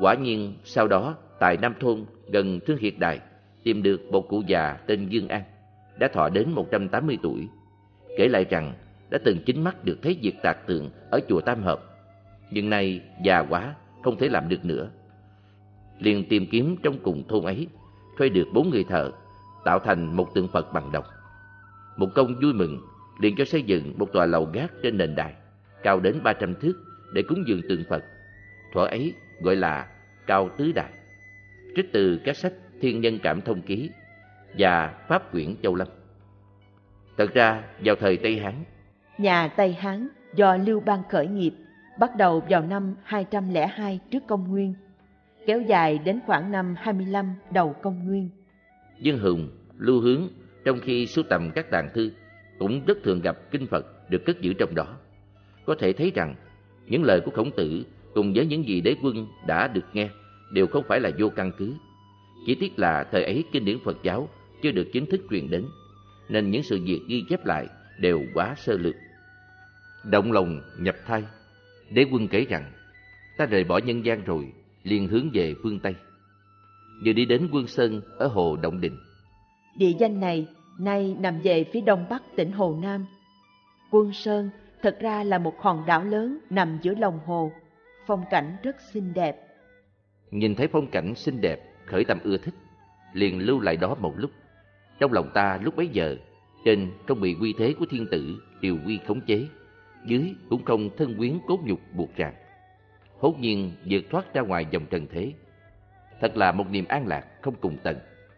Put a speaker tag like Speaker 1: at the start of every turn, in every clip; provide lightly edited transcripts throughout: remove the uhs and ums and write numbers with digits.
Speaker 1: Quả nhiên sau đó tại Nam Thôn gần Thương Hiệt Đài tìm được một cụ già tên Dương An, đã thọ đến 180 tuổi, kể lại rằng đã từng chính mắt được thấy việc tạc tượng ở chùa Tam Hợp, nhưng nay già quá không thể làm được nữa. Liền tìm kiếm trong cùng thôn ấy, thuê được 4 người thợ tạo thành một tượng Phật bằng đồng. Một công vui mừng, liền cho xây dựng một tòa lầu gác trên nền đài cao đến 300 thước để cúng dường tượng Phật. Thuở ấy gọi là Cao Tứ Đài, trích từ các sách Thiên Nhân Cảm Thông Ký và Pháp Quyển Châu Lâm. Thật ra vào thời Tây Hán,
Speaker 2: nhà Tây Hán do Lưu Bang khởi nghiệp, bắt đầu vào năm 202 trước công nguyên, kéo dài đến khoảng năm 25 đầu công nguyên. Dương
Speaker 1: Hùng, Lưu Hướng trong khi sưu tầm các tàng thư cũng rất thường gặp kinh Phật được cất giữ trong đó. Có thể thấy rằng những lời của Khổng Tử cùng với những gì Đế Quân đã được nghe đều không phải là vô căn cứ. Chỉ tiếc là thời ấy kinh điển Phật giáo chưa được chính thức truyền đến, nên những sự việc ghi chép lại đều quá sơ lược. Động lòng nhập thai, Đế Quân kể rằng: ta rời bỏ nhân gian rồi, liền hướng về phương Tây. Vừa đi đến Quân Sơn ở hồ Động Đình.
Speaker 2: Địa danh này nay nằm về phía đông bắc tỉnh Hồ Nam. Quân Sơn thật ra là một hòn đảo lớn nằm giữa lòng hồ, phong cảnh rất xinh đẹp.
Speaker 1: Nhìn thấy phong cảnh xinh đẹp, khởi tâm ưa thích, liền lưu lại đó một lúc. Trong lòng ta lúc bấy giờ, trên không bị uy thế của thiên tử điều uy khống chế, dưới cũng không thân quyến cốt nhục buộc ràng, hốt nhiên vượt thoát ra ngoài dòng trần thế. Thật là một niềm an lạc không cùng tận.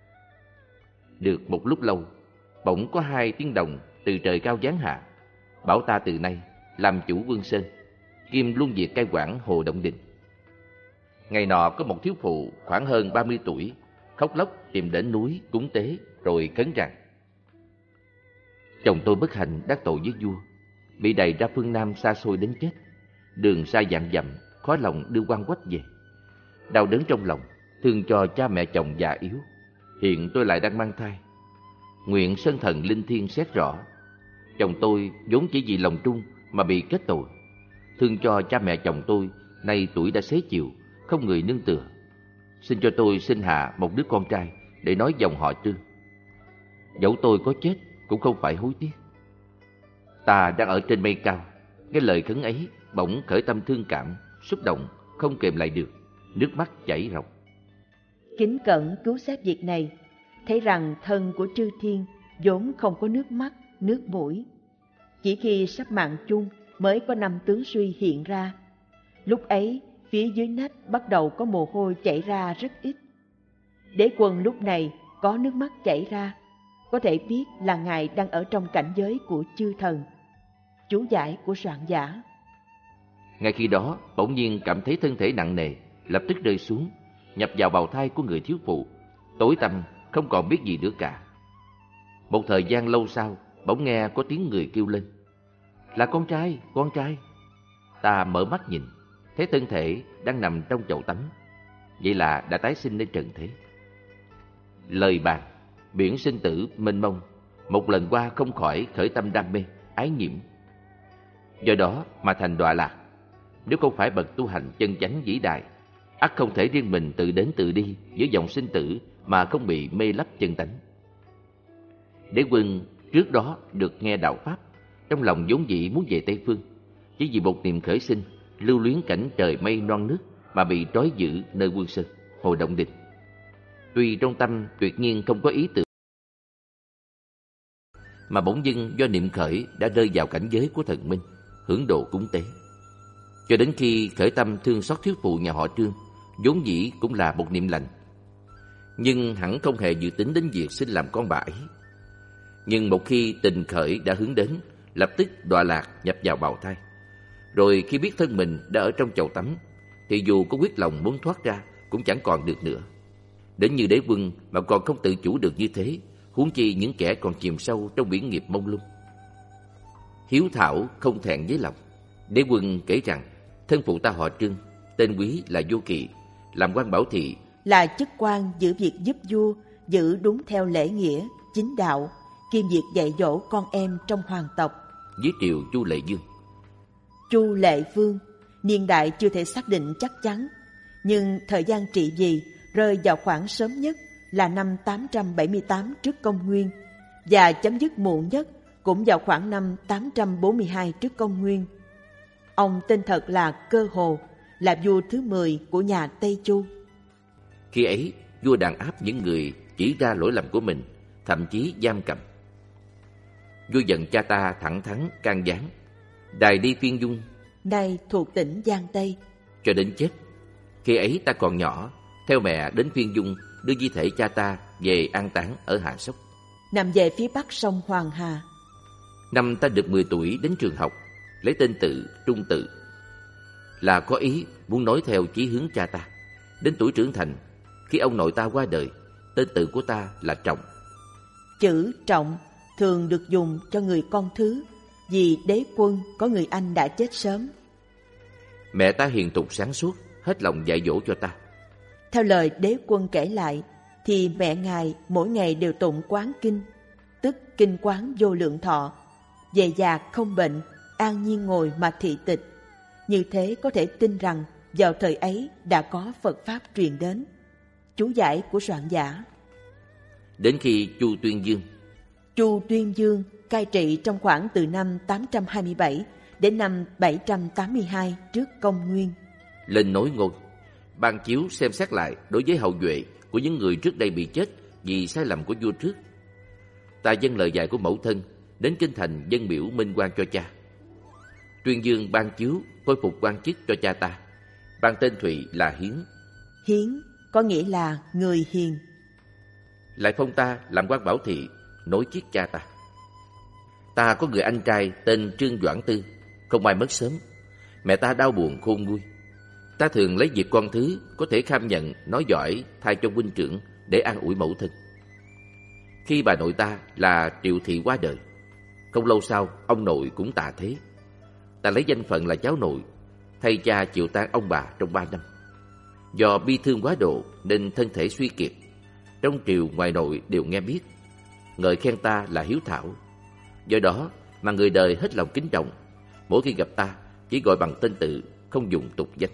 Speaker 1: Được một lúc lâu, bỗng có 2 tiếng đồng từ trời cao giáng hạ, bảo ta từ nay làm chủ Quân Sơn, kiêm luôn việc cai quản hồ Động Đình. Ngày nọ có một thiếu phụ khoảng hơn 30 tuổi khóc lóc tìm đến núi cúng tế, rồi khấn rằng: chồng tôi bất hạnh đắc tội với vua, bị đày ra phương Nam xa xôi đến chết, đường xa vạn dặm, khó lòng đưa quan quách về. Đau đớn trong lòng, thương cho cha mẹ chồng già yếu. Hiện tôi lại đang mang thai, nguyện Sơn Thần linh thiêng xét rõ. Chồng tôi vốn chỉ vì lòng trung mà bị kết tội, thương cho cha mẹ chồng tôi nay tuổi đã xế chiều, không người nương tựa. Xin cho tôi sinh hạ một đứa con trai để nói dòng họ Trương. Dẫu tôi có chết cũng không phải hối tiếc. Ta đang ở trên mây cao, nghe lời khấn ấy, bỗng khởi tâm thương cảm, xúc động không kềm lại được, nước mắt chảy ròng.
Speaker 2: Kính cẩn cứu xét việc này, thấy rằng thân của Chư Thiên vốn không có nước mắt, nước mũi. Chỉ khi sắp mạng chung mới có 5 tướng suy hiện ra. Lúc ấy, phía dưới nách bắt đầu có mồ hôi chảy ra rất ít. Đế Quân lúc này có nước mắt chảy ra, có thể biết là Ngài đang ở trong cảnh giới của chư thần. Chú giải của soạn giả.
Speaker 1: Ngay khi đó, bỗng nhiên cảm thấy thân thể nặng nề, lập tức rơi xuống, nhập vào bào thai của người thiếu phụ, tối tăm không còn biết gì nữa cả. Một thời gian lâu sau, bỗng nghe có tiếng người kêu lên: là con trai, con trai. Ta mở mắt nhìn, thấy thân thể đang nằm trong chậu tắm, vậy là đã tái sinh lên trần thế. Lời bàn, biển sinh tử mênh mông, một lần qua không khỏi khởi tâm đam mê, ái nhiễm. Do đó mà thành đọa lạc. Nếu không phải bậc tu hành chân chánh vĩ đại, ắt không thể riêng mình tự đến tự đi giữa dòng sinh tử mà không bị mê lấp chân tánh. Đế Quân trước đó được nghe đạo pháp, trong lòng vốn dĩ muốn về Tây Phương, chỉ vì một niềm khởi sinh lưu luyến cảnh trời mây non nước mà bị trói giữ nơi Quân Sơn, hồ Động Đình. Tuy trong tâm tuyệt nhiên không có ý tưởng, mà bỗng dưng do niệm khởi đã rơi vào cảnh giới của thần minh, hưởng độ cúng tế. Cho đến khi khởi tâm thương xót thiếu phụ nhà họ Trương, vốn dĩ cũng là một niệm lành, nhưng hẳn không hề dự tính đến việc sinh làm con bà ấy. Nhưng một khi tình khởi đã hướng đến, lập tức đọa lạc nhập vào bào thai. Rồi khi biết thân mình đã ở trong chậu tắm, thì dù có quyết lòng muốn thoát ra cũng chẳng còn được nữa. Đến như Đế Quân mà còn không tự chủ được như thế, huống chi những kẻ còn chìm sâu trong biển nghiệp mông lung. Hiếu thảo không thẹn với lòng. Đế Quân kể rằng thân phụ ta họ Trương, tên quý là Vô Kỵ, làm quan bảo thị,
Speaker 2: là chức quan giữ việc giúp vua giữ đúng theo lễ nghĩa, chính đạo, kiêm việc dạy dỗ con em trong hoàng tộc.
Speaker 1: Dưới triều Chu Lệ Vương.
Speaker 2: Chu Lệ Vương, niên đại chưa thể xác định chắc chắn, nhưng thời gian trị vì rơi vào khoảng sớm nhất là năm 878 trước công nguyên và chấm dứt muộn nhất cũng vào khoảng năm 842 trước công nguyên. Ông tên thật là Cơ Hồ, là vua thứ 10 của nhà Tây Chu.
Speaker 1: Khi ấy, vua đàn áp những người chỉ ra lỗi lầm của mình, thậm chí giam cầm. Vua giận cha ta thẳng thắn can gián, đày đi Phiên Dung,
Speaker 2: nay thuộc tỉnh Giang Tây,
Speaker 1: cho đến chết. Khi ấy ta còn nhỏ, theo mẹ đến Phiên Dung đưa di thể cha ta về an táng ở Hạ Sóc,
Speaker 2: nằm về phía bắc sông Hoàng Hà.
Speaker 1: Năm ta được 10 tuổi đến trường học, lấy tên tự Trung Tự, là có ý muốn nói theo chí hướng cha ta. Đến tuổi trưởng thành, khi ông nội ta qua đời, tên tự của ta là Trọng.
Speaker 2: Chữ Trọng thường được dùng cho người con thứ, vì đế quân có người anh đã chết sớm.
Speaker 1: Mẹ ta hiền thục sáng suốt, hết lòng dạy dỗ cho ta.
Speaker 2: Theo lời đế quân kể lại, thì mẹ ngài mỗi ngày đều tụng quán kinh, tức kinh quán vô lượng thọ, về già không bệnh, an nhiên ngồi mà thị tịch. Như thế có thể tin rằng vào thời ấy đã có Phật Pháp truyền đến. Chú giải của soạn giả.
Speaker 1: Đến khi Chu Tuyên Dương.
Speaker 2: Chu Tuyên Dương cai trị trong khoảng từ năm 827 đến năm 782 trước công nguyên.
Speaker 1: Lên nối ngôi, ban chiếu xem xét lại đối với hậu duệ của những người trước đây bị chết vì sai lầm của vua trước. Ta dâng lời dạy của mẫu thân đến kinh thành dâng biểu minh oan cho cha. Tuyên Dương ban chiếu khôi phục quan chức cho cha ta, ban tên Thụy là Hiến.
Speaker 2: Hiến có nghĩa là người hiền.
Speaker 1: Lại phong ta làm quan bảo thị, nối chiết cha ta. Ta có người anh trai tên Trương Doãn Tư, không may mất sớm. Mẹ ta đau buồn khôn nguôi. Ta thường lấy việc con thứ có thể kham nhận, nói giỏi thay cho huynh trưởng để an ủi mẫu thân. Khi bà nội ta là Triệu Thị qua đời, không lâu sau ông nội cũng tạ thế. Ta lấy danh phận là cháu nội, thay cha chịu tang ông bà trong 3 năm. Do bi thương quá độ nên thân thể suy kiệt. Trong triều ngoài nội đều nghe biết, ngợi khen ta là hiếu thảo. Do đó mà người đời hết lòng kính trọng. Mỗi khi gặp ta chỉ gọi bằng tên tự, không dùng tục danh.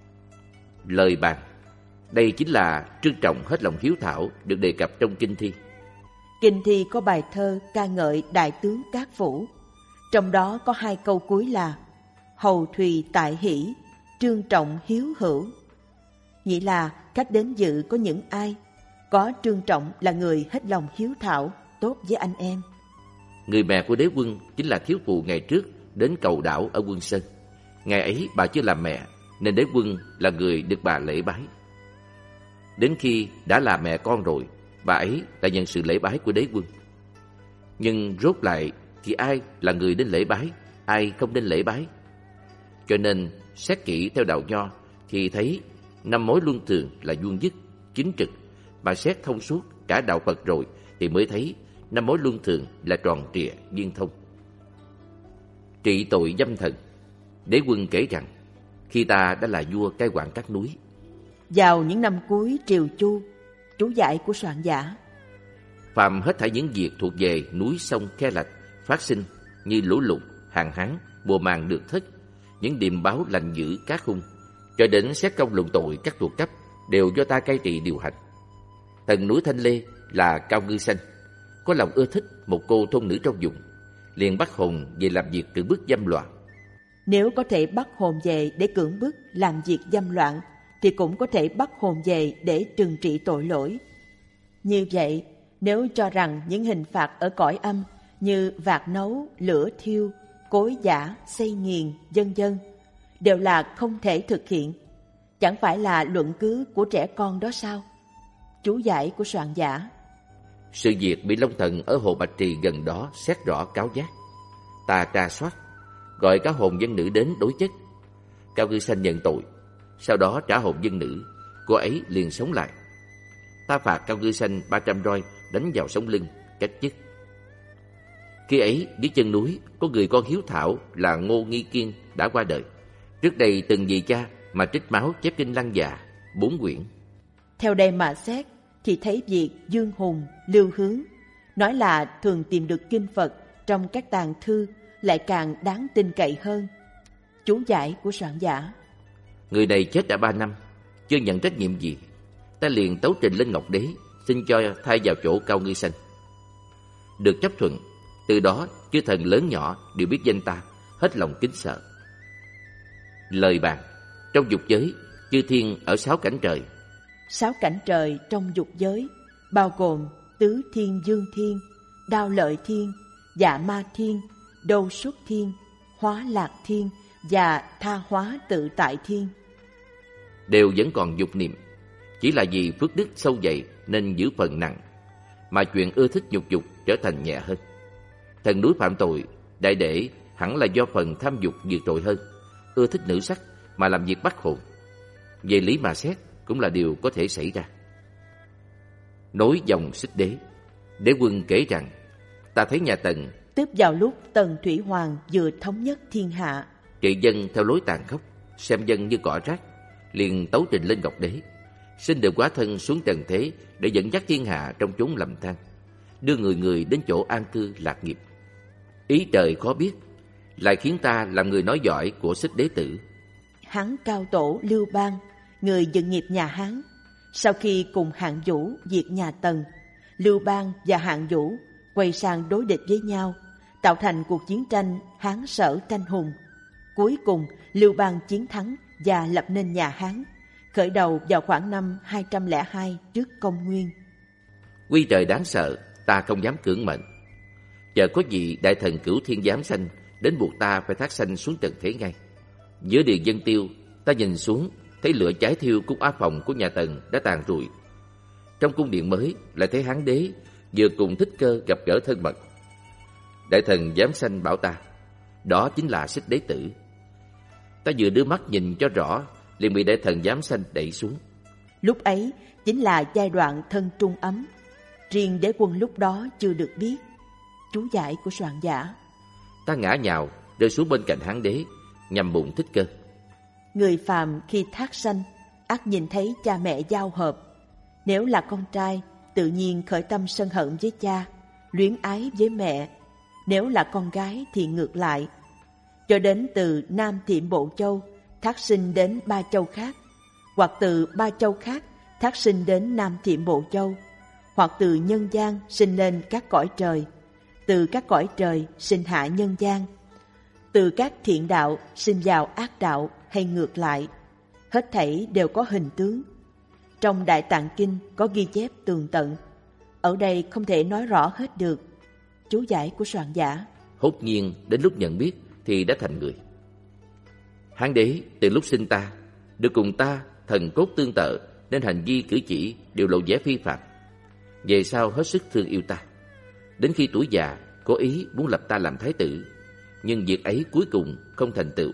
Speaker 1: Lời bàn, đây chính là Trương Trọng hết lòng hiếu thảo được đề cập trong kinh thi.
Speaker 2: Kinh thi có bài thơ ca ngợi đại tướng Cát Phủ. Trong đó có 2 câu cuối là hầu thùy tại hỷ, Trương Trọng hiếu hữu. Nghĩa là khách đến dự có những ai, có Trương Trọng là người hết lòng hiếu thảo, tốt với anh em.
Speaker 1: Người mẹ của đế quân chính là thiếu phụ ngày trước đến cầu đảo ở Quân Sơn. Ngày ấy bà chưa làm mẹ, nên đế quân là người được bà lễ bái. Đến khi đã là mẹ con rồi, bà ấy đã nhận sự lễ bái của đế quân. Nhưng rốt lại thì ai là người đến lễ bái, ai không đến lễ bái? Cho nên xét kỹ theo đạo Nho thì thấy 5 mối luân thường là vuông vức, chính trực. Mà xét thông suốt cả đạo Phật rồi thì mới thấy 5 mối luân thường là tròn trịa, viên thông. Trị tội dâm thần. Đế quân kể rằng khi ta đã là vua cai quản các núi.
Speaker 2: Vào những năm cuối triều Chu, chú giải của soạn giả.
Speaker 1: Phàm hết thảy những việc thuộc về núi sông khe lạch phát sinh như lũ lụt, hạn hán, mùa màng được thất, những điềm báo lành dữ các khung, cho đến xét công luận tội các thuộc cấp đều do ta cai trị điều hành. Thần núi Thanh Lê là Cao Ngư Xanh, có lòng ưa thích một cô thôn nữ trong vùng, liền bắt hồn về làm việc cưỡng bức dâm loạn.
Speaker 2: Nếu có thể bắt hồn về để cưỡng bức làm việc dâm loạn, thì cũng có thể bắt hồn về để trừng trị tội lỗi. Như vậy, nếu cho rằng những hình phạt ở cõi âm như vạc nấu, lửa thiêu, cối giã, xây nghiền, vân vân đều là không thể thực hiện, chẳng phải là luận cứ của trẻ con đó sao? Chú giải của soạn giả.
Speaker 1: Sự việc bị Long Thần ở Hồ Bạch Trì gần đó xét rõ cáo giác. Ta tra soát, gọi cả hồn dân nữ đến đối chất. Cao Ngư Xanh nhận tội, sau đó trả hồn dân nữ, cô ấy liền sống lại. Ta phạt Cao Ngư Xanh 300 roi đánh vào sống lưng, cách chức. Khi ấy dưới chân núi có người con hiếu thảo là Ngô Nghi Kiên đã qua đời. Trước đây từng vì cha mà trích máu chép kinh Lăng Già 4 quyển.
Speaker 2: Theo đây mà xét thì thấy việc Dương Hùng, Lưu Hướng nói là thường tìm được kinh Phật trong các tàng thư lại càng đáng tin cậy hơn. Chú giải của soạn giả.
Speaker 1: Người này chết đã 3 năm, chưa nhận trách nhiệm gì, ta liền tấu trình lên Ngọc Đế, xin cho thay vào chỗ Cao Ngư Xanh. Được chấp thuận, từ đó chư thần lớn nhỏ đều biết danh ta, hết lòng kính sợ. Lời bàn: trong dục giới, chư thiên ở 6 cảnh trời.
Speaker 2: 6 cảnh trời trong dục giới bao gồm Tứ Thiên Dương Thiên, Đao Lợi Thiên, Dạ Ma Thiên, Đâu Xuất Thiên, Hóa Lạc Thiên và Tha Hóa Tự Tại Thiên.
Speaker 1: Đều vẫn còn dục niệm, chỉ là vì phước đức sâu dày nên giữ phần nặng, mà chuyện ưa thích nhục dục trở thành nhẹ hơn. Thần núi phạm tội, đại để hẳn là do phần tham dục vượt trội hơn, ưa thích nữ sắc mà làm việc bắt hồn. Về lý mà xét cũng là điều có thể xảy ra. Nối dòng Xích Đế, Đế quân kể rằng, ta thấy nhà Tần
Speaker 2: Tức vào lúc Tần Thủy Hoàng vừa thống nhất thiên hạ,
Speaker 1: trị dân theo lối tàn khốc, xem dân như cỏ rác, liền tấu trình lên Ngọc Đế, xin được hóa thân xuống trần thế để dẫn dắt thiên hạ trong chốn lầm than, đưa người người đến chỗ an cư lạc nghiệp. Ý trời khó biết, lại khiến ta làm người nói giỏi của Xích Đế tử.
Speaker 2: hắn cao tổ Lưu Bang, người dựng nghiệp nhà Hán. Sau khi cùng Hạng Vũ diệt nhà Tần, Lưu Bang và Hạng Vũ quay sang đối địch với nhau, tạo thành cuộc chiến tranh Hán Sở tranh hùng. Cuối cùng, Lưu Bang chiến thắng và lập nên nhà Hán, khởi đầu vào khoảng năm 202 trước công nguyên.
Speaker 1: Quy trời đáng sợ, ta không dám cưỡng mệnh. Chờ có vị đại thần Cửu Thiên giám sanh đến buộc ta phải thác sanh xuống trần thế ngay. Giữa điền dân tiêu, ta nhìn xuống thấy lửa cháy thiêu cung Á Phòng của nhà Tần đã tàn rụi. Trong cung điện mới lại thấy Hán đế vừa cùng Thích Cơ gặp gỡ thân mật. Đại thần giám sanh bảo ta, đó chính là Xích Đế tử. Ta vừa đưa mắt nhìn cho rõ, liền bị đại thần giám sanh đẩy xuống.
Speaker 2: Lúc ấy chính là giai đoạn thân trung ấm, riêng đế quân lúc đó chưa được biết. Chú giải của soạn giả.
Speaker 1: Ta ngã nhào rơi xuống bên cạnh Hán đế, nhằm bụng Thích Cơ.
Speaker 2: Người phàm khi thác sanh ắt nhìn thấy cha mẹ giao hợp. Nếu là con trai, tự nhiên khởi tâm sân hận với cha, luyến ái với mẹ. Nếu là con gái thì ngược lại. Cho đến từ Nam Thiểm Bộ Châu thác sinh đến ba châu khác, hoặc từ ba châu khác thác sinh đến Nam Thiểm Bộ Châu, hoặc từ nhân gian sinh lên các cõi trời, từ các cõi trời sinh hạ nhân gian, từ các thiện đạo sinh vào ác đạo hay ngược lại. Hết thảy đều có hình tướng. Trong Đại Tạng Kinh có ghi chép tường tận. Ở đây không thể nói rõ hết được. Chú giải của soạn giả.
Speaker 1: Hốt nhiên đến lúc nhận biết thì đã thành người. Hán đế từ lúc sinh ta được cùng ta thần cốt tương tự, nên hành vi cử chỉ đều lộ vẻ phi phạm. Về sau hết sức thương yêu ta. Đến khi tuổi già có ý muốn lập ta làm thái tử, nhưng việc ấy cuối cùng không thành tựu.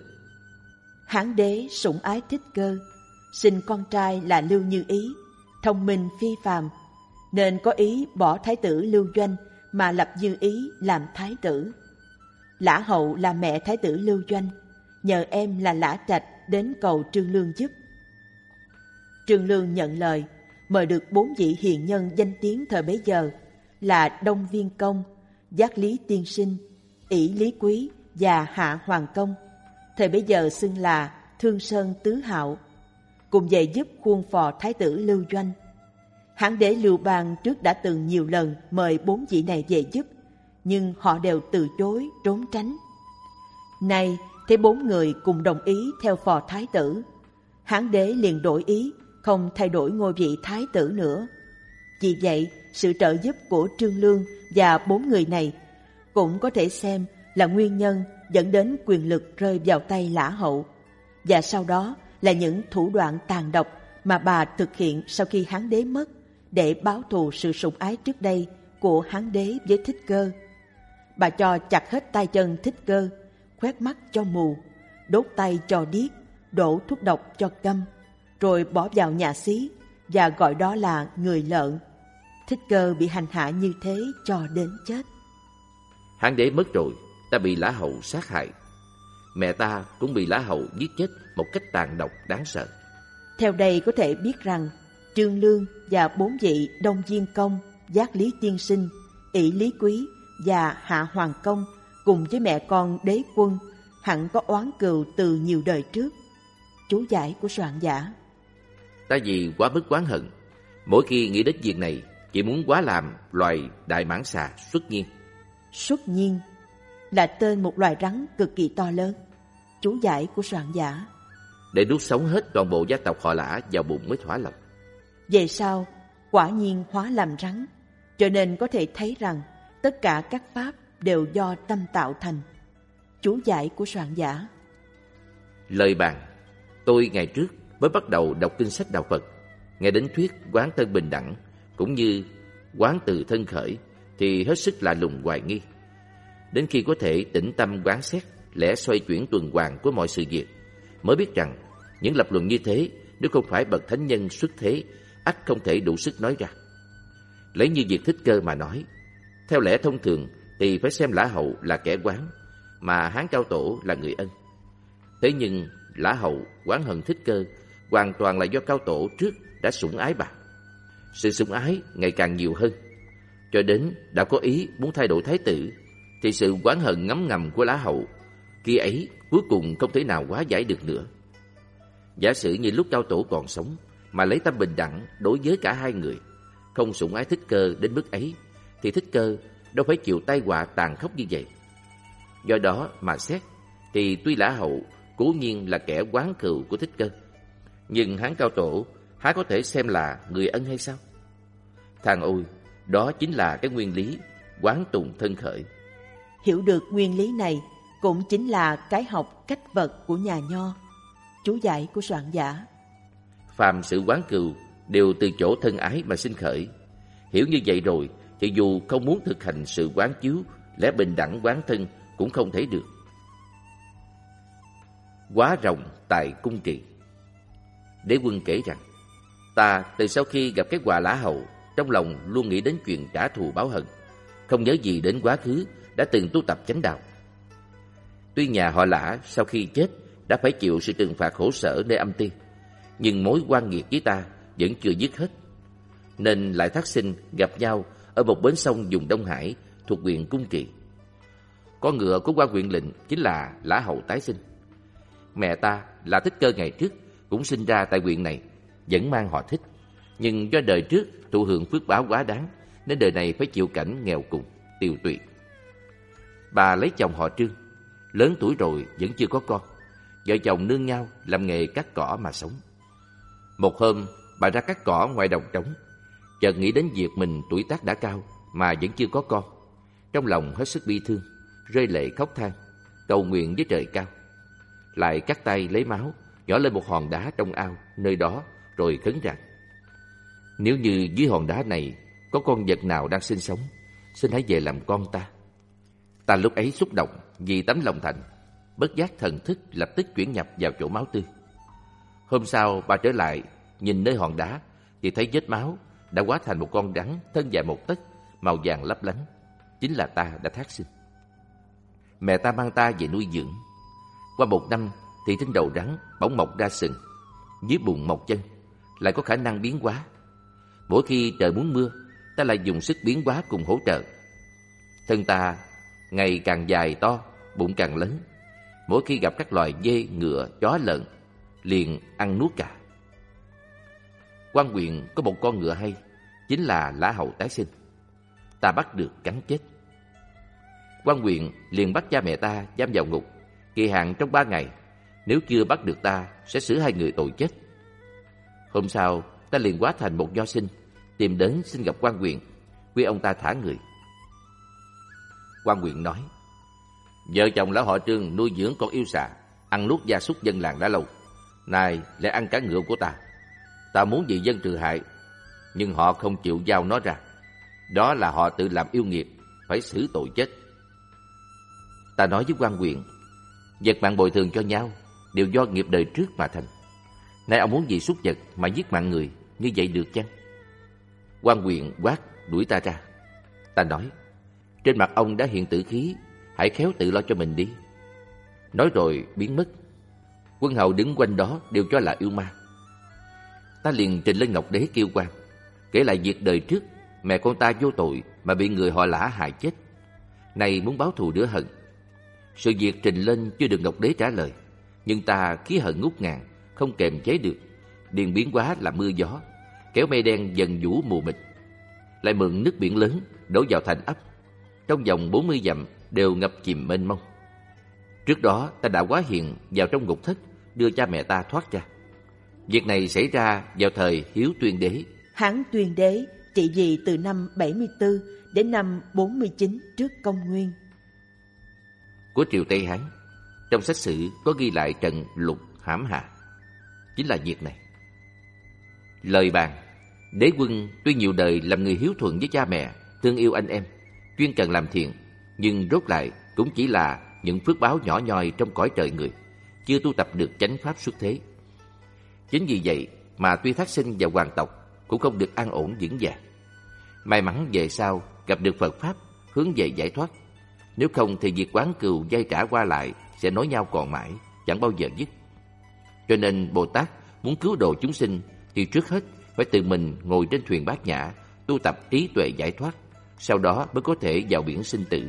Speaker 2: Hán đế sủng ái Thích Cơ, sinh con trai là Lưu Như Ý, thông minh phi phàm, nên có ý bỏ thái tử Lưu Doanh mà lập Như Ý làm thái tử. Lã hậu là mẹ thái tử Lưu Doanh, nhờ em là Lã Trạch đến cầu Trương Lương giúp. Trương Lương nhận lời, mời được 4 vị hiền nhân danh tiếng thời bấy giờ là Đông Viên Công, Giác Lý Tiên Sinh, ỷ Lý Quý và Hạ Hoàng Công, thời bấy giờ xưng là Thương Sơn Tứ Hạo, cùng về giúp khuôn phò thái tử Lưu Doanh. Hán đế Lưu Bang trước đã từng nhiều lần mời 4 vị này về giúp, nhưng họ đều từ chối trốn tránh. Nay thấy 4 người cùng đồng ý theo phò thái tử, Hán đế liền đổi ý, không thay đổi ngôi vị thái tử nữa. Vì vậy, sự trợ giúp của Trương Lương và 4 người này cũng có thể xem là nguyên nhân dẫn đến quyền lực rơi vào tay Lã hậu, và sau đó là những thủ đoạn tàn độc mà bà thực hiện sau khi Hán đế mất để báo thù sự sủng ái trước đây của Hán đế với Thích Cơ. Bà cho chặt hết tay chân Thích Cơ, khoét mắt cho mù, đốt tay cho điếc, đổ thuốc độc cho câm, rồi bỏ vào nhà xí và gọi đó là người lợn. Thích Cơ bị hành hạ như thế cho đến chết.
Speaker 1: Hán đế mất rồi, ta bị Lã hậu sát hại. Mẹ ta cũng bị Lã hậu giết chết một cách tàn độc đáng sợ.
Speaker 2: Theo đây có thể biết rằng Trương Lương và 4 vị Đông Viên Công, Giác Lý Tiên Sinh, ỷ Lý Quý và Hạ Hoàng Công cùng với mẹ con đế quân hẳn có oán cừu từ nhiều đời trước. Chú giải của soạn giả.
Speaker 1: Ta vì quá mức oán hận, mỗi khi nghĩ đến việc này, chỉ muốn hóa làm loài đại mãng xà xuất nhiên.
Speaker 2: Xuất nhiên là tên một loài rắn cực kỳ to lớn, chú giải của soạn giả.
Speaker 1: Để nuốt sống hết toàn bộ gia tộc họ Lã vào bụng mới thỏa lòng.
Speaker 2: Về sau, quả nhiên hóa làm rắn, cho nên có thể thấy rằng tất cả các pháp đều do tâm tạo thành. Chú giải của soạn giả.
Speaker 1: Lời bàn: tôi ngày trước mới bắt đầu đọc kinh sách đạo Phật, nghe đến thuyết quán thân bình đẳng cũng như quán từ thân khởi thì hết sức lạ lùng hoài nghi. Đến khi có thể tĩnh tâm quán xét lẽ xoay chuyển tuần hoàn của mọi sự việc, mới biết rằng những lập luận như thế nếu không phải bậc thánh nhân xuất thế, ắt không thể đủ sức nói ra. Lấy như việc Thích Cơ mà nói, theo lẽ thông thường thì phải xem Lã Hậu là kẻ quán, mà Hán Cao Tổ là người ân. Thế nhưng Lã Hậu oán hận Thích Cơ hoàn toàn là do Cao Tổ trước đã sủng ái bà. Sự sủng ái ngày càng nhiều hơn, cho đến đã có ý muốn thay đổi thái tử, thì sự oán hận ngấm ngầm của Lã Hậu khi ấy cuối cùng không thể nào hóa giải được nữa. Giả sử như lúc Cao Tổ còn sống mà lấy tâm bình đẳng đối với cả hai người, không sủng ái Thích Cơ đến mức ấy, thì Thích Cơ đâu phải chịu tai họa tàn khốc như vậy. Do đó mà xét thì tuy Lã Hậu cố nhiên là kẻ oán cừu của Thích Cơ, nhưng Hán Cao Tổ há có thể xem là người ân hay sao? Thằng ôi, đó chính là cái nguyên lý quán tùng thân khởi.
Speaker 2: Hiểu được nguyên lý này cũng chính là cái học cách vật của nhà Nho. Chú giải của soạn giả.
Speaker 1: Phàm sự quán cừu đều từ chỗ thân ái mà sinh khởi. Hiểu như vậy rồi thì dù không muốn thực hành sự quán chiếu lẽ bình đẳng quán thân cũng không thể được. Quá rồng tại cung kỳ. Đế Quân kể rằng, ta từ sau khi gặp cái quả Lã Hậu, trong lòng luôn nghĩ đến chuyện trả thù báo hận, không nhớ gì đến quá khứ đã từng tu tập chánh đạo. Tuy nhà họ Lã sau khi chết đã phải chịu sự trừng phạt khổ sở nơi âm ti, nhưng mối oan nghiệt với ta vẫn chưa dứt hết, nên lại thác sinh gặp nhau ở một bến sông vùng Đông Hải thuộc huyện Cung Kỳ. Con ngựa của quan huyện lệnh chính là Lã Hậu tái sinh. Mẹ ta là Thích Cơ ngày trước cũng sinh ra tại huyện này, vẫn mang họ Thích, nhưng do đời trước thụ hưởng phước báo quá đáng nên đời này phải chịu cảnh nghèo cùng, tiều tụy. Bà lấy chồng họ Trương, lớn tuổi rồi vẫn chưa có con. Vợ chồng nương nhau làm nghề cắt cỏ mà sống. Một hôm bà ra cắt cỏ ngoài đồng trống, chợt nghĩ đến việc mình tuổi tác đã cao mà vẫn chưa có con. Trong lòng hết sức bi thương, rơi lệ khóc than, cầu nguyện với trời cao. Lại cắt tay lấy máu nhỏ lên một hòn đá trong ao nơi đó, rồi khấn rằng: nếu như dưới hòn đá này có con vật nào đang sinh sống, xin hãy về làm con ta. Ta lúc ấy xúc động vì tấm lòng thành, bất giác thần thức lập tức chuyển nhập vào chỗ máu tươi. Hôm sau bà trở lại nhìn nơi hòn đá thì thấy vết máu đã hóa thành một con rắn thân dài 1 tấc, màu vàng lấp lánh, chính là ta đã thác sinh. Mẹ ta mang ta về nuôi dưỡng. Qua 1 năm thì trên đầu rắn bỗng mọc ra sừng, dưới bụng mọc chân, lại có khả năng biến hóa. Mỗi khi trời muốn mưa, ta lại dùng sức biến hóa cùng hỗ trợ. Thân ta ngày càng dài to, bụng càng lớn. Mỗi khi gặp các loài dê, ngựa, chó, lợn, liền ăn nuốt cả. Quan huyện có một con ngựa hay, chính là Lã Hậu tái sinh. Ta bắt được cắn chết. Quan huyện liền bắt cha mẹ ta giam vào ngục, kỳ hạn trong 3 ngày. Nếu chưa bắt được ta, sẽ xử 2 người tội chết. Hôm sau, ta liền hóa thành một nho sinh, tìm đến xin gặp quan huyện, khuyên ông ta thả người. Quan huyện nói: vợ chồng lão họ Trương nuôi dưỡng con yêu xà, ăn nuốt gia súc dân làng đã lâu, nay lại ăn cả ngựa của ta. Ta muốn vì dân trừ hại, nhưng họ không chịu giao nó ra. Đó là họ tự làm yêu nghiệp, phải xử tội chết. Ta nói với quan huyện, vật mạng bồi thường cho nhau đều do nghiệp đời trước mà thành. Nay ông muốn vì súc vật mà giết mạng người, như vậy được chăng? Quan huyện quát đuổi ta ra. Ta nói: trên mặt ông đã hiện tử khí, hãy khéo tự lo cho mình đi. Nói rồi biến mất. Quân hầu đứng quanh đó đều cho là yêu ma. Ta liền trình lên Ngọc Đế kêu quan, kể lại việc đời trước mẹ con ta vô tội mà bị người họ Lã hại chết, nay muốn báo thù rửa hận. Sự việc trình lên chưa được Ngọc Đế trả lời, nhưng ta khí hận ngút ngàn, không kềm chế được, liền biến hóa là mưa gió, kéo mây đen dần vũ mù mịt. Lại mượn nước biển lớn đổ vào thành ấp, trong vòng 40 dặm đều ngập chìm mênh mông. Trước đó ta đã hóa hiện vào trong ngục thất, đưa cha mẹ ta thoát ra. Việc này xảy ra vào thời Hiếu Tuyên Đế.
Speaker 2: Hán Tuyên Đế trị vì từ năm 74 đến năm 49 trước công nguyên
Speaker 1: Của triều Tây Hán. Trong sách sử có ghi lại trận lục hãm hạ, chính là việc này. Lời bàn: đế quân tuy nhiều đời làm người hiếu thuận với cha mẹ, thương yêu anh em, chuyên cần làm thiện, nhưng rốt lại cũng chỉ là những phước báo nhỏ nhoi trong cõi trời người, chưa tu tập được chánh pháp xuất thế. Chính vì vậy mà tuy thác sinh vào hoàng tộc cũng không được an ổn vững vàng. May mắn về sau gặp được Phật pháp hướng về giải thoát. Nếu không thì việc oán cừu vay trả qua lại sẽ nối nhau còn mãi, chẳng bao giờ dứt. Cho nên Bồ Tát muốn cứu độ chúng sinh thì trước hết phải tự mình ngồi trên thuyền Bát Nhã, tu tập trí tuệ giải thoát, sau đó mới có thể vào biển sinh tử.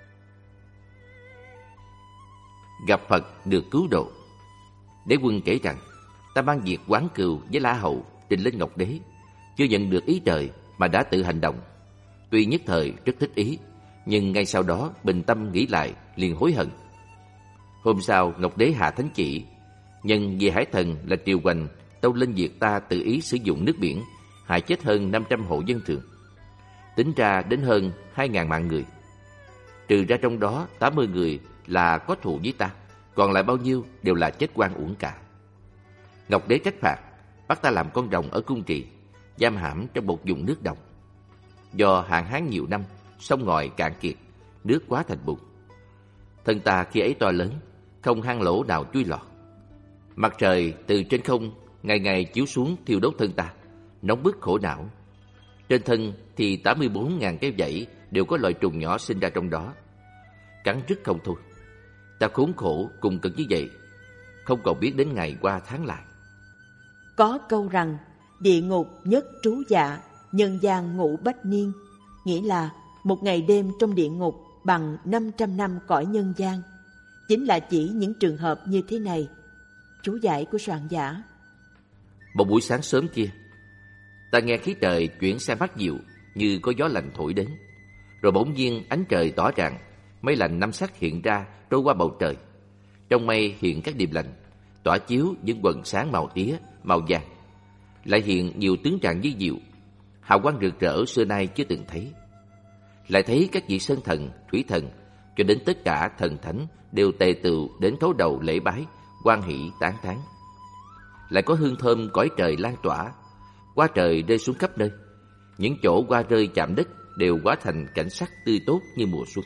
Speaker 1: Gặp Phật được cứu độ. Đế quân kể rằng, ta mang việc oán cừu với La Hầu trình lên Ngọc Đế, chưa nhận được ý trời mà đã tự hành động. Tuy nhất thời rất thích ý, nhưng ngay sau đó bình tâm nghĩ lại liền hối hận. Hôm sau Ngọc Đế hạ thánh chỉ, nhân vì Hải Thần là triều hoành tâu lên việc ta tự ý sử dụng nước biển, hại chết hơn 500 hộ dân thường, tính ra đến hơn 2.000 mạng người. Trừ ra trong đó 80 người là có thù với ta, còn lại bao nhiêu đều là chết oan uổng cả. Ngọc Đế trách phạt, bắt ta làm con rồng ở cung trì, giam hãm trong một vùng nước đồng. Do hạn hán nhiều năm, sông ngòi cạn kiệt, nước quá thành bùn. Thân ta khi ấy to lớn, không hang lỗ nào chui lọt. Mặt trời từ trên không ngày ngày chiếu xuống thiêu đốt thân ta, nóng bức khổ não. Trên thân thì 84.000 cái vảy đều có loài trùng nhỏ sinh ra trong đó, cắn rứt không thôi. Ta khốn khổ cùng cực như vậy, không còn biết đến ngày qua tháng lại.
Speaker 2: Có câu rằng địa ngục nhất trú dạ, nhân gian ngủ bách niên, nghĩa là một ngày đêm trong địa ngục bằng 500 năm cõi nhân gian. Chính là chỉ những trường hợp như thế này. Chú giải của soạn giả.
Speaker 1: Một buổi sáng sớm kia, ta nghe khí trời chuyển sang mát dịu, như có gió lạnh thổi đến. Rồi bỗng nhiên ánh trời tỏ rạng, mây lành năm sắc hiện ra trôi qua bầu trời. Trong mây hiện các điềm lành, tỏa chiếu những quầng sáng màu tía, màu vàng. Lại hiện nhiều tướng trạng vi diệu, hào quang rực rỡ xưa nay chưa từng thấy. Lại thấy các vị sơn thần, thủy thần, cho đến tất cả thần thánh đều tề tựu đến thấu đầu lễ bái, hoan hỷ tán thán. Lại có hương thơm cõi trời lan tỏa, hoa trời rơi xuống khắp nơi. Những chỗ hoa rơi chạm đất đều hóa thành cảnh sắc tươi tốt như mùa xuân.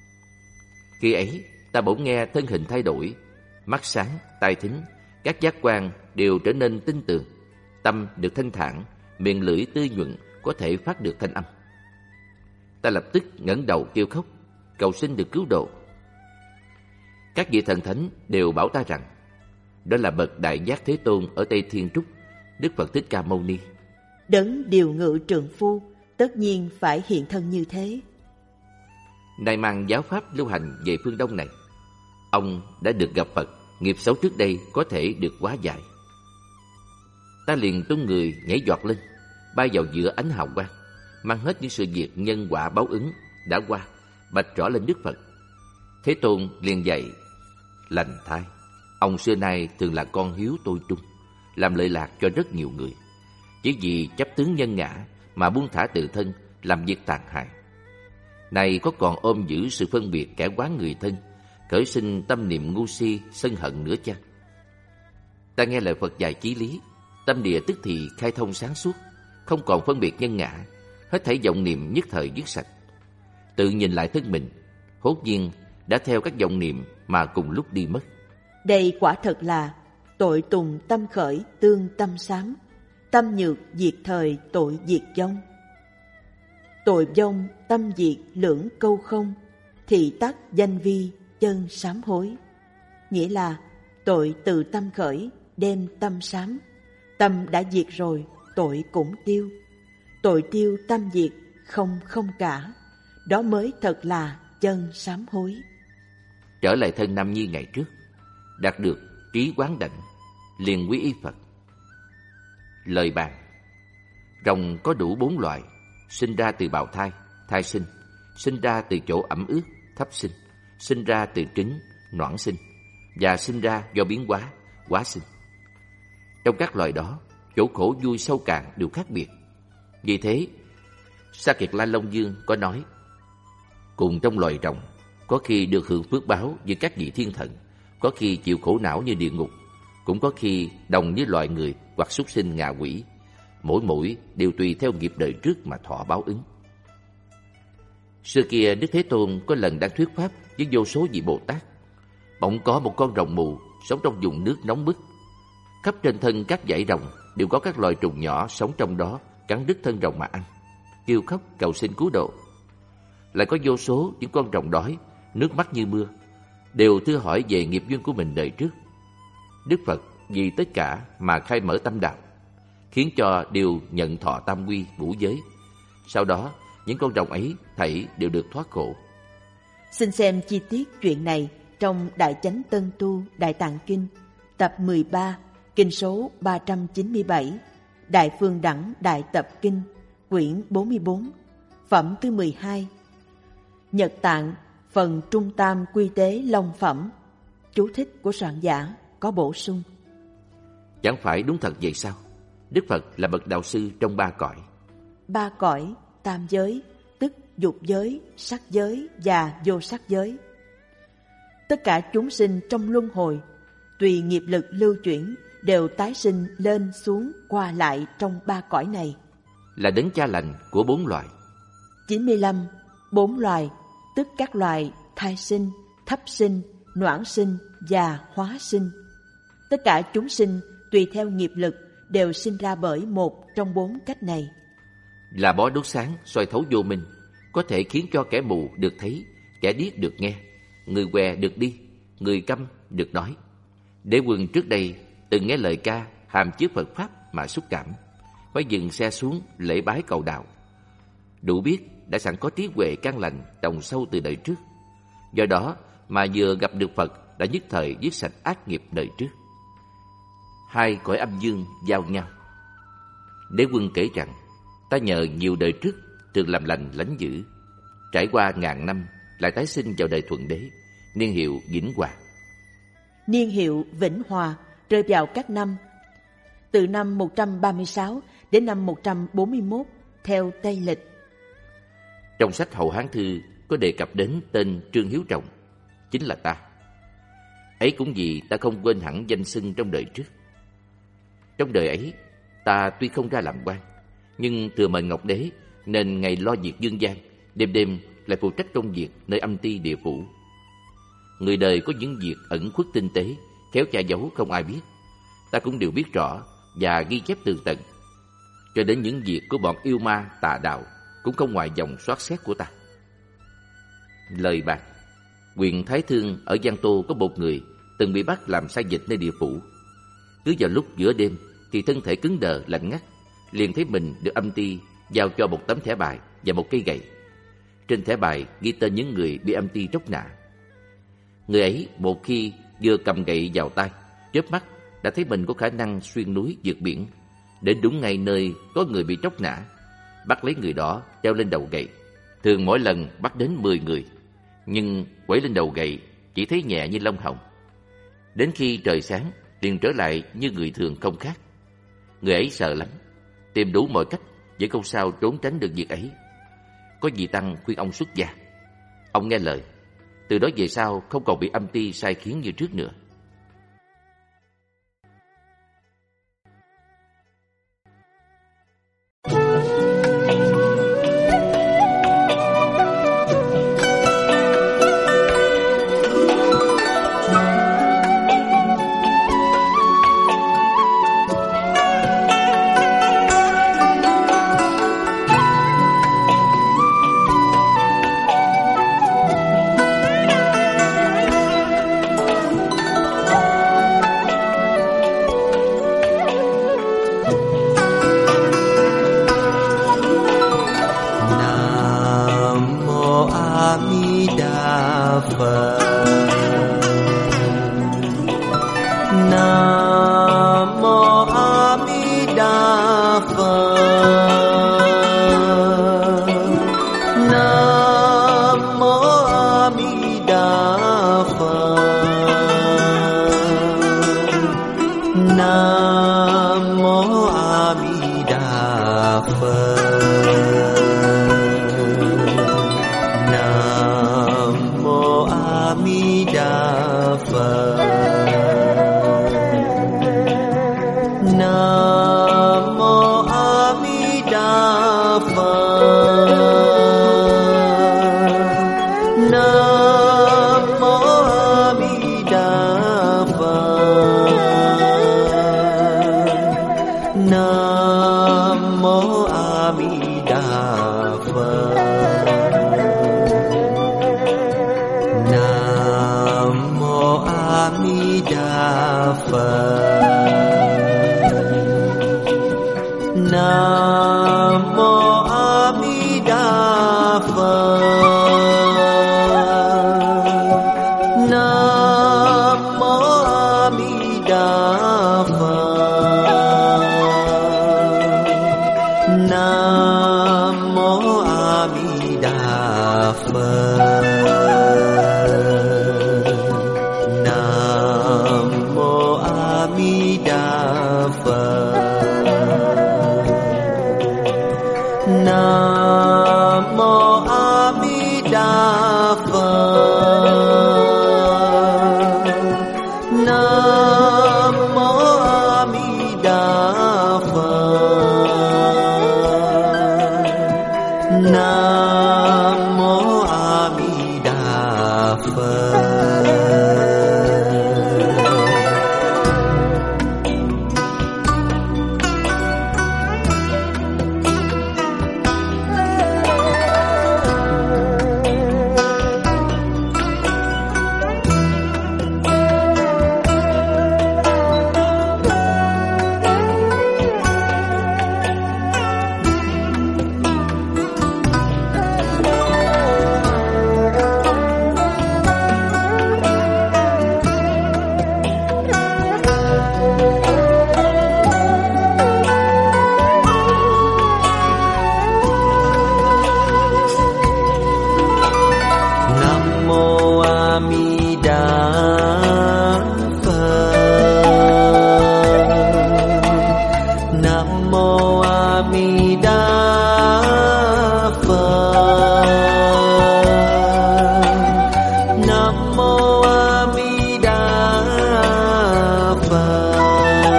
Speaker 1: Khi ấy, ta bỗng nghe thân hình thay đổi, mắt sáng, tai thính, các giác quan đều trở nên tinh tường, tâm được thanh thản, miệng lưỡi tươi nhuận, có thể phát được thanh âm. Ta lập tức ngẩng đầu kêu khóc, cầu xin được cứu độ. Các vị thần thánh đều bảo ta rằng, đó là bậc Đại Giác Thế Tôn ở Tây Thiên Trúc, Đức Phật Thích Ca Mâu Ni. Đấng điều ngự trượng phu, tất nhiên phải hiện thân như thế. Nay mang giáo pháp lưu hành về phương Đông này, ông đã được gặp Phật, nghiệp xấu trước đây có thể được hóa giải. Ta liền tung người nhảy giọt lên, bay vào giữa ánh hào quang, mang hết những sự việc nhân quả báo ứng đã qua, bạch rõ lên Đức Phật. Thế Tôn liền dạy: lành thai, ông xưa nay thường là con hiếu tôi trung, làm lợi lạc cho rất nhiều người, chỉ vì chấp tướng nhân ngã mà buông thả tự thân, làm việc tàn hại. Này có còn ôm giữ sự phân biệt kẻ quán người thân, khởi sinh tâm niệm ngu si sân hận nữa chăng? Ta nghe lời Phật dạy chí lý, tâm địa tức thì khai thông sáng suốt, không còn phân biệt nhân ngã, hết thảy vọng niệm nhất thời dứt sạch. Tự nhìn lại thân mình, hốt nhiên đã theo các vọng niệm mà cùng lúc đi mất. Đây quả thật là tội tùng tâm khởi tương tâm sám, tâm nhược diệt thời tội diệt vong. Tội vong tâm diệt lưỡng câu không, thị tắc danh vi chân sám hối. Nghĩa là tội từ tâm khởi đem tâm sám, tâm đã diệt rồi tội cũng tiêu. Tội tiêu tâm diệt không không cả, đó mới thật là chân sám hối. Trở lại thân Nam Nhi ngày trước, đạt được trí quán đảnh, liền quy y Phật. Lời bàn. Rồng có đủ 4 loại: sinh ra từ bào thai, thai sinh, sinh ra từ chỗ ẩm ướt, thấp sinh, sinh ra từ trứng, noãn sinh, và sinh ra do biến hóa, hóa sinh. Trong các loài đó, chỗ khổ vui sâu cạn đều khác biệt. Vì thế, Sa Kiệt La Long Dương có nói: cùng trong loài rồng, có khi được hưởng phước báo như các vị thiên thần, có khi chịu khổ não như địa ngục, cũng có khi đồng với loài người hoặc súc sinh ngạ quỷ. Mỗi đều tùy theo nghiệp đời trước mà thọ báo ứng. Xưa kia Đức Thế Tôn có lần đang thuyết pháp với vô số vị Bồ Tát. Bỗng có một con rồng mù sống trong vùng nước nóng bức. Khắp trên thân các dãy rồng đều có các loài trùng nhỏ sống trong đó, cắn đứt thân rồng mà ăn, kêu khóc cầu xin cứu độ. Lại có vô số những con rồng đói, nước mắt như mưa, đều thưa hỏi về nghiệp duyên của mình đời trước. Đức Phật vì tất cả mà khai mở tâm đạo, khiến cho đều nhận thọ tam quy ngũ giới. Sau đó, những con rồng ấy thảy đều được thoát khổ.
Speaker 2: Xin xem chi tiết chuyện này trong Đại Chánh Tân Tu Đại Tạng Kinh, tập 13, kinh số 397, Đại Phương Đẳng Đại Tập Kinh, quyển 44, phẩm thứ 12. Nhật Tạng, phần Trung Tam Quy Tế Long Phẩm. Chú thích của soạn giả có bổ sung:
Speaker 1: Chẳng phải đúng thật vậy sao? Đức Phật là bậc đạo sư trong 3 cõi.
Speaker 2: 3 cõi, tam giới, tức dục giới, sắc giới và vô sắc giới. Tất cả chúng sinh trong luân hồi, tùy nghiệp lực lưu chuyển, đều tái sinh lên xuống qua lại trong 3 cõi này.
Speaker 1: Là đấng cha lành của 4 loài.
Speaker 2: 95. 4 loài, tức các loài thai sinh, thấp sinh, noãn sinh và hóa sinh. Tất cả chúng sinh tùy theo nghiệp lực đều sinh ra bởi một trong 4 cách này.
Speaker 1: Là bó đuốc sáng soi thấu vô minh, có thể khiến cho kẻ mù được thấy, kẻ điếc được nghe, người què được đi, người câm được nói. Đế Quân trước đây từng nghe lời ca hàm chứa Phật pháp mà xúc cảm, phải dừng xe xuống lễ bái cầu đạo. Đủ biết đã sẵn có trí huệ căn lành trồng sâu từ đời trước, do đó mà vừa gặp được Phật đã nhất thời giết sạch ác nghiệp đời trước. 2 cõi âm dương giao nhau. Đế Quân kể rằng, ta nhờ nhiều đời trước thường làm lành lánh dữ, trải qua ngàn năm lại tái sinh vào đời Thuận Đế, niên hiệu Vĩnh Hòa.
Speaker 2: Niên hiệu Vĩnh Hòa rơi vào các năm từ năm 136 đến năm 141 theo Tây Lịch.
Speaker 1: Trong sách Hậu Hán Thư có đề cập đến tên Trương Hiếu Trọng, chính là ta. Ấy cũng vì ta không quên hẳn danh xưng trong đời trước. Trong đời ấy, ta tuy không ra làm quan, nhưng thừa mệnh Ngọc Đế nên ngày lo việc dương gian, đêm đêm lại phụ trách công việc nơi âm ti địa phủ. Người đời có những việc ẩn khuất tinh tế, khéo che giấu không ai biết, ta cũng đều biết rõ và ghi chép tường tận. Cho đến những việc của bọn yêu ma tà đạo cũng không ngoài dòng soát xét của ta. Lời bạc. Huyện Thái Thương ở Giang Tô có một người từng bị bắt làm sai dịch nơi địa phủ. Cứ vào lúc giữa đêm thì thân thể cứng đờ lạnh ngắt, liền thấy mình được âm ti giao cho một tấm thẻ bài và một cây gậy. Trên thẻ bài ghi tên những người bị âm ti tróc nã. Người ấy một khi vừa cầm gậy vào tay, chớp mắt đã thấy mình có khả năng xuyên núi vượt biển, đến đúng ngay nơi có người bị tróc nã, bắt lấy người đó treo lên đầu gậy. Thường mỗi lần bắt đến 10 người, nhưng quẩy lên đầu gậy chỉ thấy nhẹ như lông hồng. Đến khi trời sáng liền trở lại như người thường không khác. Người ấy sợ lắm, tìm đủ mọi cách vẫn không sao trốn tránh được việc ấy. Có vị tăng khuyên ông xuất gia. Ông nghe lời, từ đó về sau không còn bị âm ti sai khiến như trước nữa.
Speaker 3: Nam mô A Di Đà Phật. Nam mô A Di Đà Phật. Nam mô A Di Đà Phật. Nam mô A Di Đà Phật. Nam mô A Di Đà Phật. Nam mô A Di Đà Phật. Nam mô A Di Đà Phật. Nam mô A Di Đà Phật. Nam mô A Di Đà Phật.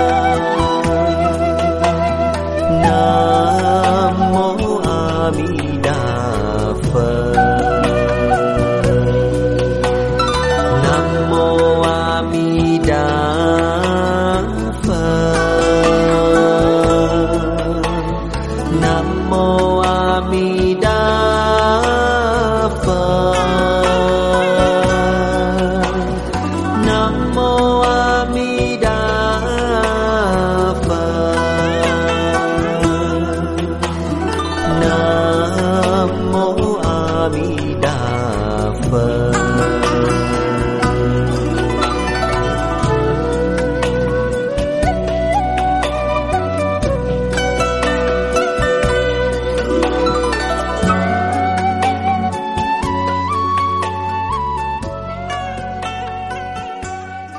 Speaker 3: Nam mô A Di